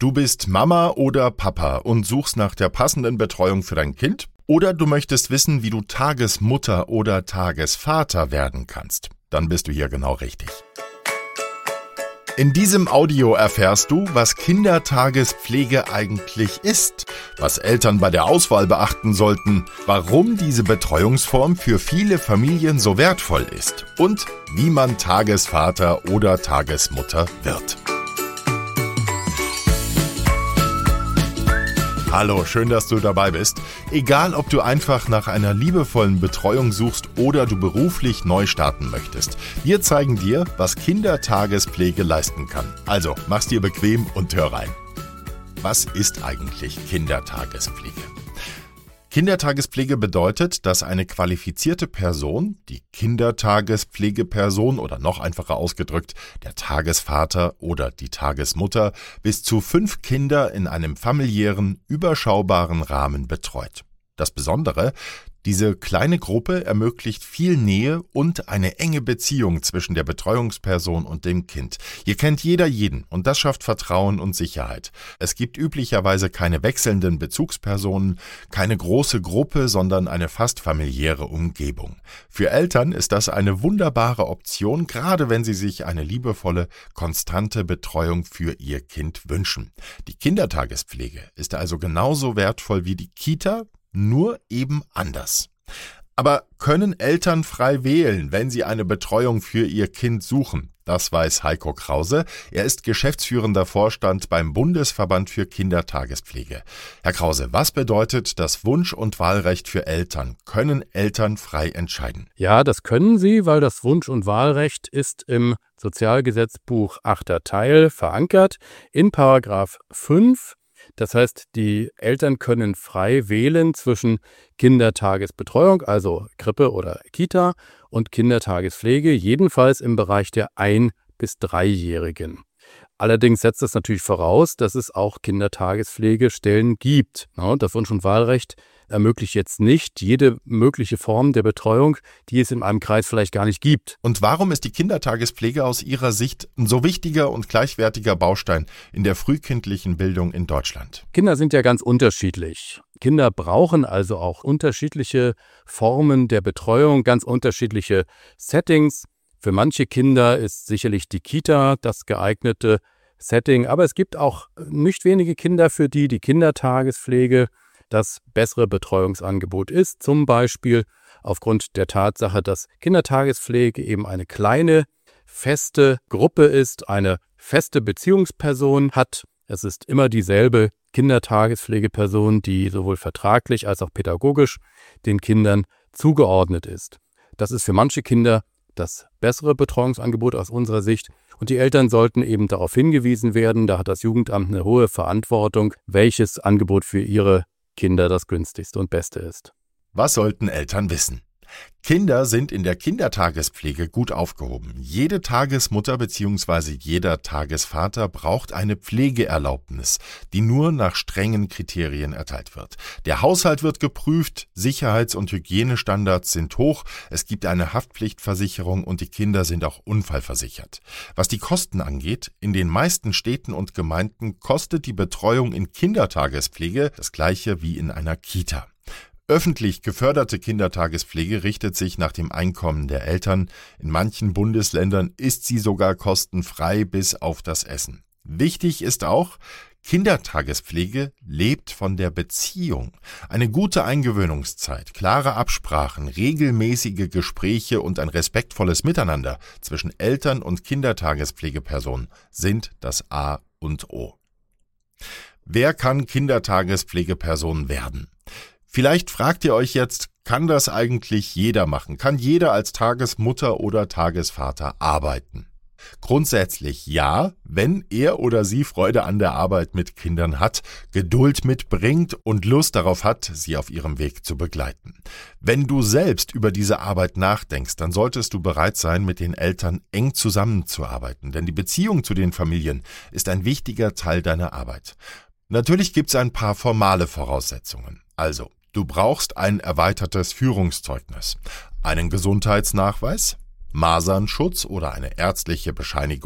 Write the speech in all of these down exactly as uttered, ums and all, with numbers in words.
Du bist Mama oder Papa und suchst nach der passenden Betreuung für dein Kind? Oder du möchtest wissen, wie du Tagesmutter oder Tagesvater werden kannst? Dann bist du hier genau richtig. In diesem Audio erfährst du, was Kindertagespflege eigentlich ist, was Eltern bei der Auswahl beachten sollten, warum diese Betreuungsform für viele Familien so wertvoll ist und wie man Tagesvater oder Tagesmutter wird. Hallo, schön, dass du dabei bist. Egal, ob du einfach nach einer liebevollen Betreuung suchst oder du beruflich neu starten möchtest, wir zeigen dir, was Kindertagespflege leisten kann. Also, mach's dir bequem und hör rein. Was ist eigentlich Kindertagespflege? Kindertagespflege bedeutet, dass eine qualifizierte Person, die Kindertagespflegeperson oder noch einfacher ausgedrückt, der Tagesvater oder die Tagesmutter, bis zu fünf Kinder in einem familiären, überschaubaren Rahmen betreut. Das Besondere: Diese kleine Gruppe ermöglicht viel Nähe und eine enge Beziehung zwischen der Betreuungsperson und dem Kind. Hier kennt jeder jeden und das schafft Vertrauen und Sicherheit. Es gibt üblicherweise keine wechselnden Bezugspersonen, keine große Gruppe, sondern eine fast familiäre Umgebung. Für Eltern ist das eine wunderbare Option, gerade wenn sie sich eine liebevolle, konstante Betreuung für ihr Kind wünschen. Die Kindertagespflege ist also genauso wertvoll wie die Kita, nur eben anders. Aber können Eltern frei wählen, wenn sie eine Betreuung für ihr Kind suchen? Das weiß Heiko Krause. Er ist geschäftsführender Vorstand beim Bundesverband für Kindertagespflege. Herr Krause, was bedeutet das Wunsch- und Wahlrecht für Eltern? Können Eltern frei entscheiden? Ja, das können sie, weil das Wunsch- und Wahlrecht ist im Sozialgesetzbuch achter Teil verankert in Paragraph fünf. Das heißt, die Eltern können frei wählen zwischen Kindertagesbetreuung, also Krippe oder Kita, und Kindertagespflege, jedenfalls im Bereich der ein- bis dreijährigen. Allerdings setzt das natürlich voraus, dass es auch Kindertagespflegestellen gibt. Das Wunsch- und Wahlrecht ermöglicht jetzt nicht jede mögliche Form der Betreuung, die es in einem Kreis vielleicht gar nicht gibt. Und warum ist die Kindertagespflege aus Ihrer Sicht ein so wichtiger und gleichwertiger Baustein in der frühkindlichen Bildung in Deutschland? Kinder sind ja ganz unterschiedlich. Kinder brauchen also auch unterschiedliche Formen der Betreuung, ganz unterschiedliche Settings. Für manche Kinder ist sicherlich die Kita das geeignete Setting, aber es gibt auch nicht wenige Kinder, für die die Kindertagespflege das bessere Betreuungsangebot ist. Zum Beispiel aufgrund der Tatsache, dass Kindertagespflege eben eine kleine, feste Gruppe ist, eine feste Beziehungsperson hat. Es ist immer dieselbe Kindertagespflegeperson, die sowohl vertraglich als auch pädagogisch den Kindern zugeordnet ist. Das ist für manche Kinder das bessere Betreuungsangebot aus unserer Sicht. Und die Eltern sollten eben darauf hingewiesen werden, da hat das Jugendamt eine hohe Verantwortung, welches Angebot für ihre Kinder das günstigste und beste ist. Was sollten Eltern wissen? Kinder sind in der Kindertagespflege gut aufgehoben. Jede Tagesmutter bzw. jeder Tagesvater braucht eine Pflegeerlaubnis, die nur nach strengen Kriterien erteilt wird. Der Haushalt wird geprüft, Sicherheits- und Hygienestandards sind hoch, es gibt eine Haftpflichtversicherung und die Kinder sind auch unfallversichert. Was die Kosten angeht, in den meisten Städten und Gemeinden kostet die Betreuung in Kindertagespflege das gleiche wie in einer Kita. Öffentlich geförderte Kindertagespflege richtet sich nach dem Einkommen der Eltern. In manchen Bundesländern ist sie sogar kostenfrei bis auf das Essen. Wichtig ist auch: Kindertagespflege lebt von der Beziehung. Eine gute Eingewöhnungszeit, klare Absprachen, regelmäßige Gespräche und ein respektvolles Miteinander zwischen Eltern und Kindertagespflegepersonen sind das A und O. Wer kann Kindertagespflegeperson werden? Vielleicht fragt ihr euch jetzt, kann das eigentlich jeder machen? Kann jeder als Tagesmutter oder Tagesvater arbeiten? Grundsätzlich ja, wenn er oder sie Freude an der Arbeit mit Kindern hat, Geduld mitbringt und Lust darauf hat, sie auf ihrem Weg zu begleiten. Wenn du selbst über diese Arbeit nachdenkst, dann solltest du bereit sein, mit den Eltern eng zusammenzuarbeiten, denn die Beziehung zu den Familien ist ein wichtiger Teil deiner Arbeit. Natürlich gibt es ein paar formale Voraussetzungen. Also, du brauchst ein erweitertes Führungszeugnis, einen Gesundheitsnachweis, Masernschutz oder eine ärztliche Bescheinigung,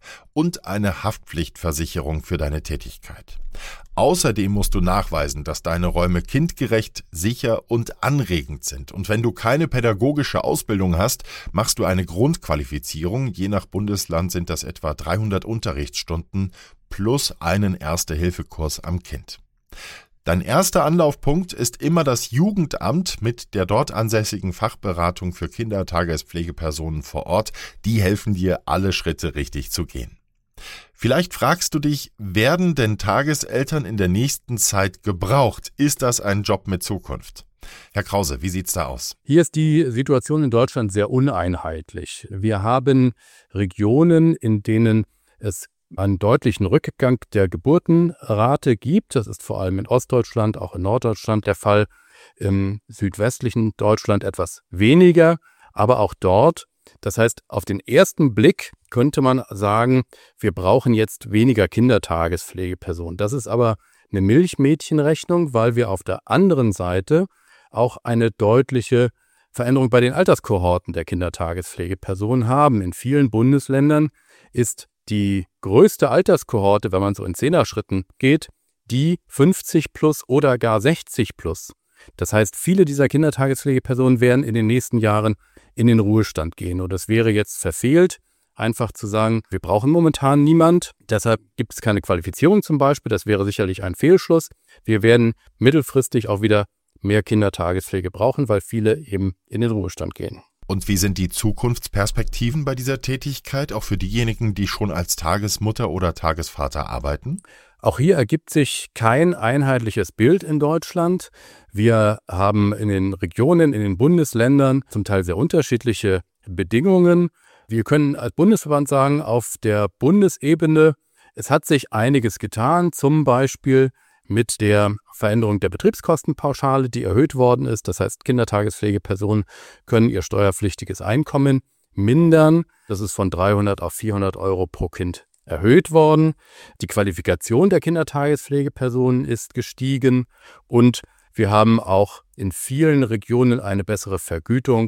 und eine Haftpflichtversicherung für deine Tätigkeit. Außerdem musst du nachweisen, dass deine Räume kindgerecht, sicher und anregend sind. Und wenn du keine pädagogische Ausbildung hast, machst du eine Grundqualifizierung. Je nach Bundesland sind das etwa dreihundert Unterrichtsstunden plus einen Erste-Hilfe-Kurs am Kind. Dein erster Anlaufpunkt ist immer das Jugendamt mit der dort ansässigen Fachberatung für Kindertagespflegepersonen vor Ort. Die helfen dir, alle Schritte richtig zu gehen. Vielleicht fragst du dich, werden denn Tageseltern in der nächsten Zeit gebraucht? Ist das ein Job mit Zukunft? Herr Krause, wie sieht's da aus? Hier ist die Situation in Deutschland sehr uneinheitlich. Wir haben Regionen, in denen es einen deutlichen Rückgang der Geburtenrate gibt. Das ist vor allem in Ostdeutschland, auch in Norddeutschland der Fall. Im südwestlichen Deutschland etwas weniger, aber auch dort. Das heißt, auf den ersten Blick könnte man sagen, wir brauchen jetzt weniger Kindertagespflegepersonen. Das ist aber eine Milchmädchenrechnung, weil wir auf der anderen Seite auch eine deutliche Veränderung bei den Alterskohorten der Kindertagespflegepersonen haben. In vielen Bundesländern ist die größte Alterskohorte, wenn man so in Zehner-Schritten geht, die fünfzig plus oder gar sechzig plus. Das heißt, viele dieser Kindertagespflegepersonen werden in den nächsten Jahren in den Ruhestand gehen. Und es wäre jetzt verfehlt, einfach zu sagen, wir brauchen momentan niemand, deshalb gibt es keine Qualifizierung zum Beispiel. Das wäre sicherlich ein Fehlschluss. Wir werden mittelfristig auch wieder mehr Kindertagespflege brauchen, weil viele eben in den Ruhestand gehen. Und wie sind die Zukunftsperspektiven bei dieser Tätigkeit, auch für diejenigen, die schon als Tagesmutter oder Tagesvater arbeiten? Auch hier ergibt sich kein einheitliches Bild in Deutschland. Wir haben in den Regionen, in den Bundesländern zum Teil sehr unterschiedliche Bedingungen. Wir können als Bundesverband sagen, auf der Bundesebene, es hat sich einiges getan, zum Beispiel mit der Veränderung der Betriebskostenpauschale, die erhöht worden ist. Das heißt, Kindertagespflegepersonen können ihr steuerpflichtiges Einkommen mindern. Das ist von dreihundert auf vierhundert Euro pro Kind erhöht worden. Die Qualifikation der Kindertagespflegepersonen ist gestiegen und wir haben auch in vielen Regionen eine bessere Vergütung.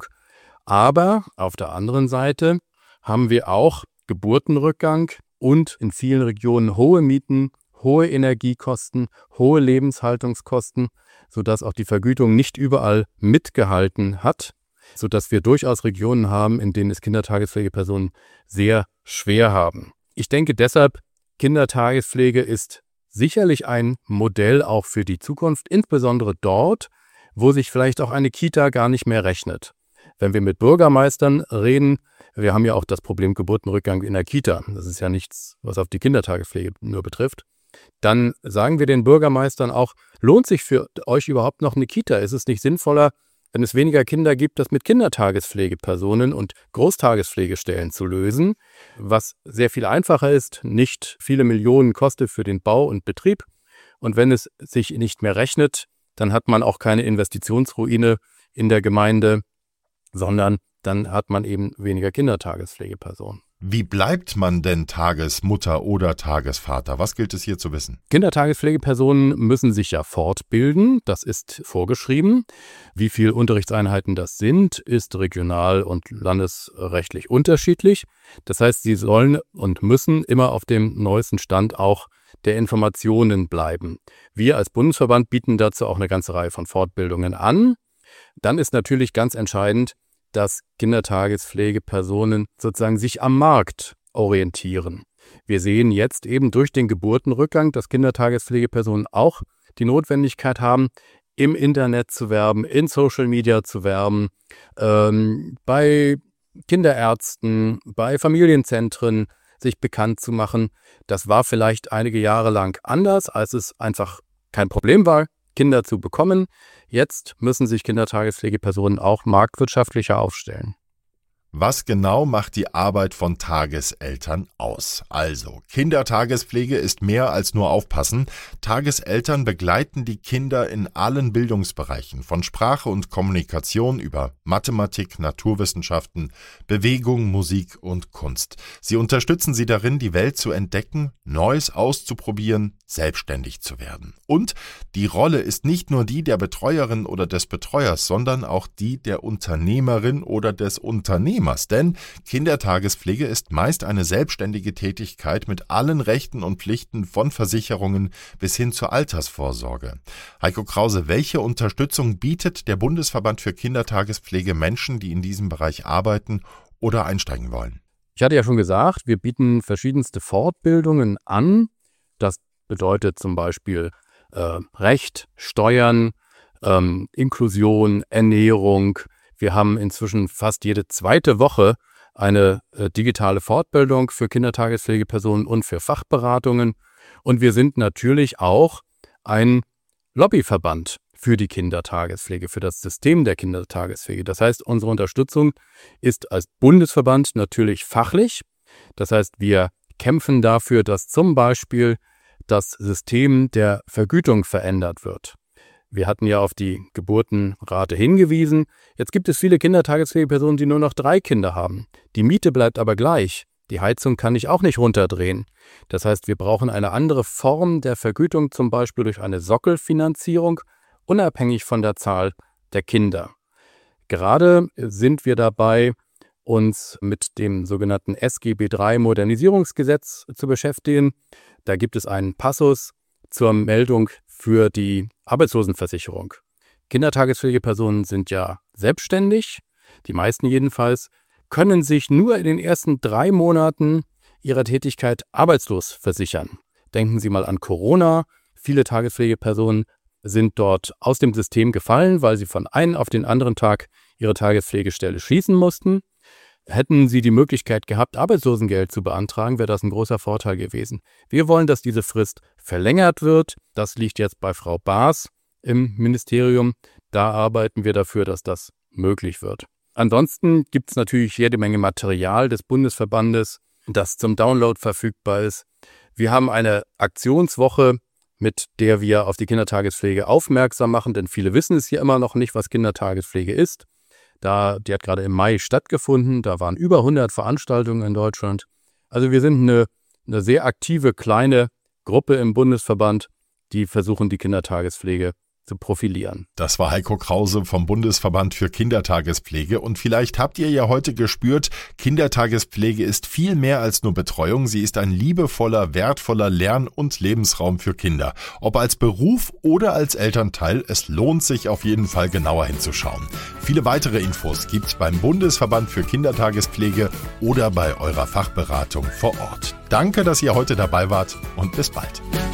Aber auf der anderen Seite haben wir auch Geburtenrückgang und in vielen Regionen hohe Mieten, hohe Energiekosten, hohe Lebenshaltungskosten, sodass auch die Vergütung nicht überall mitgehalten hat, sodass wir durchaus Regionen haben, in denen es Kindertagespflegepersonen sehr schwer haben. Ich denke deshalb, Kindertagespflege ist sicherlich ein Modell auch für die Zukunft, insbesondere dort, wo sich vielleicht auch eine Kita gar nicht mehr rechnet. Wenn wir mit Bürgermeistern reden, wir haben ja auch das Problem Geburtenrückgang in der Kita, das ist ja nichts, was auf die Kindertagespflege nur betrifft, dann sagen wir den Bürgermeistern auch, lohnt sich für euch überhaupt noch eine Kita? Ist es nicht sinnvoller, wenn es weniger Kinder gibt, das mit Kindertagespflegepersonen und Großtagespflegestellen zu lösen, was sehr viel einfacher ist, nicht viele Millionen kostet für den Bau und Betrieb. Und wenn es sich nicht mehr rechnet, dann hat man auch keine Investitionsruine in der Gemeinde, sondern dann hat man eben weniger Kindertagespflegepersonen. Wie bleibt man denn Tagesmutter oder Tagesvater? Was gilt es hier zu wissen? Kindertagespflegepersonen müssen sich ja fortbilden, das ist vorgeschrieben. Wie viele Unterrichtseinheiten das sind, ist regional- und landesrechtlich unterschiedlich. Das heißt, sie sollen und müssen immer auf dem neuesten Stand auch der Informationen bleiben. Wir als Bundesverband bieten dazu auch eine ganze Reihe von Fortbildungen an. Dann ist natürlich ganz entscheidend, dass Kindertagespflegepersonen sozusagen sich am Markt orientieren. Wir sehen jetzt eben durch den Geburtenrückgang, dass Kindertagespflegepersonen auch die Notwendigkeit haben, im Internet zu werben, in Social Media zu werben, ähm, bei Kinderärzten, bei Familienzentren sich bekannt zu machen. Das war vielleicht einige Jahre lang anders, als es einfach kein Problem war, Kinder zu bekommen. Jetzt müssen sich Kindertagespflegepersonen auch marktwirtschaftlicher aufstellen. Was genau macht die Arbeit von Tageseltern aus? Also, Kindertagespflege ist mehr als nur aufpassen. Tageseltern begleiten die Kinder in allen Bildungsbereichen, von Sprache und Kommunikation über Mathematik, Naturwissenschaften, Bewegung, Musik und Kunst. Sie unterstützen sie darin, die Welt zu entdecken, Neues auszuprobieren, selbstständig zu werden. Und die Rolle ist nicht nur die der Betreuerin oder des Betreuers, sondern auch die der Unternehmerin oder des Unternehmers. Themas, denn Kindertagespflege ist meist eine selbstständige Tätigkeit mit allen Rechten und Pflichten von Versicherungen bis hin zur Altersvorsorge. Heiko Krause, welche Unterstützung bietet der Bundesverband für Kindertagespflege Menschen, die in diesem Bereich arbeiten oder einsteigen wollen? Ich hatte ja schon gesagt, wir bieten verschiedenste Fortbildungen an. Das bedeutet zum Beispiel äh, Recht, Steuern, ähm, Inklusion, Ernährung. Wir haben inzwischen fast jede zweite Woche eine äh, digitale Fortbildung für Kindertagespflegepersonen und für Fachberatungen. Und wir sind natürlich auch ein Lobbyverband für die Kindertagespflege, für das System der Kindertagespflege. Das heißt, unsere Unterstützung ist als Bundesverband natürlich fachlich. Das heißt, wir kämpfen dafür, dass zum Beispiel das System der Vergütung verändert wird. Wir hatten ja auf die Geburtenrate hingewiesen. Jetzt gibt es viele Kindertagespflegepersonen, die nur noch drei Kinder haben. Die Miete bleibt aber gleich. Die Heizung kann ich auch nicht runterdrehen. Das heißt, wir brauchen eine andere Form der Vergütung, zum Beispiel durch eine Sockelfinanzierung, unabhängig von der Zahl der Kinder. Gerade sind wir dabei, uns mit dem sogenannten S G B drei Modernisierungsgesetz zu beschäftigen. Da gibt es einen Passus zur Meldung für die Arbeitslosenversicherung. Kindertagespflegepersonen sind ja selbstständig, die meisten jedenfalls, können sich nur in den ersten drei Monaten ihrer Tätigkeit arbeitslos versichern. Denken Sie mal an Corona. Viele Tagespflegepersonen sind dort aus dem System gefallen, weil sie von einem auf den anderen Tag ihre Tagespflegestelle schließen mussten. Hätten sie die Möglichkeit gehabt, Arbeitslosengeld zu beantragen, wäre das ein großer Vorteil gewesen. Wir wollen, dass diese Frist verlängert wird. Das liegt jetzt bei Frau Baas im Ministerium. Da arbeiten wir dafür, dass das möglich wird. Ansonsten gibt es natürlich jede Menge Material des Bundesverbandes, das zum Download verfügbar ist. Wir haben eine Aktionswoche, mit der wir auf die Kindertagespflege aufmerksam machen, denn viele wissen es hier immer noch nicht, was Kindertagespflege ist. Da, die hat gerade im Mai stattgefunden, da waren über hundert Veranstaltungen in Deutschland. Also wir sind eine, eine sehr aktive kleine Gruppe im Bundesverband, die versuchen, die Kindertagespflege zu profilieren. Das war Heiko Krause vom Bundesverband für Kindertagespflege. Und vielleicht habt ihr ja heute gespürt, Kindertagespflege ist viel mehr als nur Betreuung. Sie ist ein liebevoller, wertvoller Lern- und Lebensraum für Kinder. Ob als Beruf oder als Elternteil, es lohnt sich auf jeden Fall genauer hinzuschauen. Viele weitere Infos gibt's beim Bundesverband für Kindertagespflege oder bei eurer Fachberatung vor Ort. Danke, dass ihr heute dabei wart und bis bald.